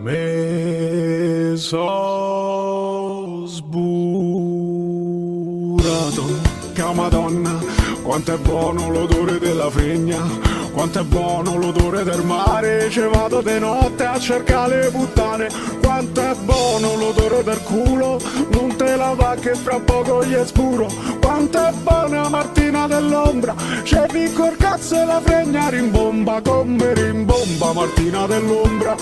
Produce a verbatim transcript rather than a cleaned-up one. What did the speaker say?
Me so sburato, che Madonna, quanto è buono l'odore della fregna, quanto è buono l'odore del mare, ci vado di notte a cercare le puttane, quanto è buono l'odore del culo, non te la va che fra poco gli spuro, quanto è buona Martina dell'ombra, c'è picco il cazzo e la fregna rimbomba, come rimbomba Martina dell'ombra.